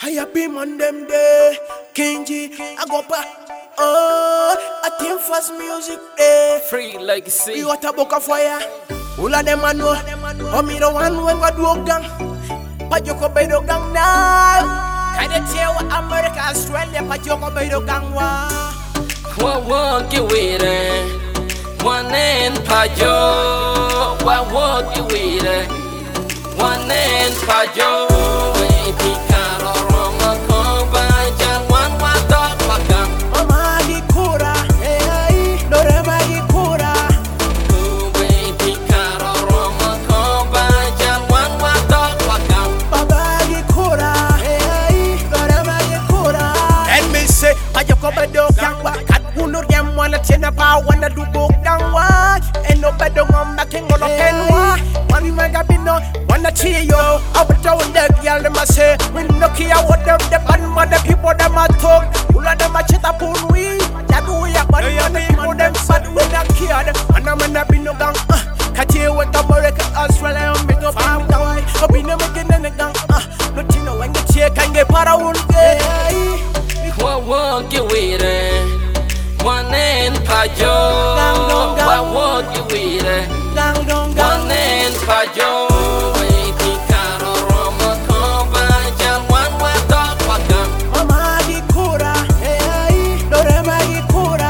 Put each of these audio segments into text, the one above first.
I be on them day, Kenji, I go back. I think fast music day. Free legacy. We got a book of fire. All of them I know. Oh, me the one when I do a gang. But you go by the gang now. Can you tell what America, Australia, but you go by the gang? What you with it? One end pajo. What you with it? One end pajo. Wanna do go down wa and no better on making all of kenwa one mega bino wanna cheer yo I would tell the girl them say we no care what them the bad mother people them a talk all of them a chat upon we that we are bad mother people them sad we not care and I'm not be no gang catch you with America Australia and make up I'm down I be no making any gang not you know when you check and get para one day what you with it one end pajo, what you with it? One end pajo, caro Roma comba, one dog wagam. Mama di cura, dore magi cura.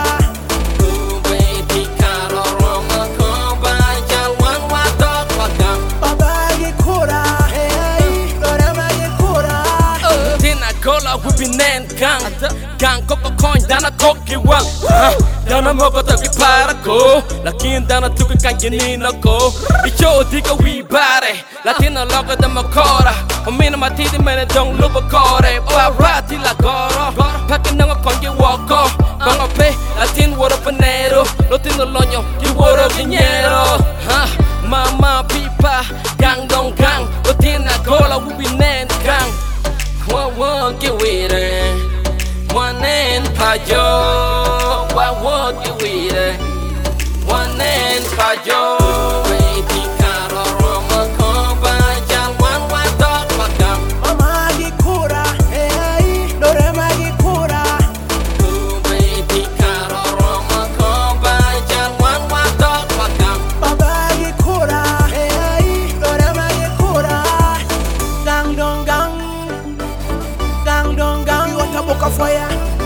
Baby caro Roma comba, one dog wagam. Baba di cura, dore magi cura. Tina cola we be named gang koko coin dana koki wang dana mogo toki para ko lakin dana tuki kanjinina ko icho diga we bare latina logo da makora omina matidi mene dong lupa kore parati la goro paki nanga kongi wako bango pe latin woro panero lotino lonyo ki woro dinero mama pipa gang dong gang latina gola we be named gang what you with it one end pajo, what you with it? One end pajo, baby caro Roma comba, one dog wagam. Mama di cura, dore magi cura. Baby caro Roma comba, one dog wagam. Baba di cura, dore magi cura. Gang dong gang, gang dong gang. You want a book of fire?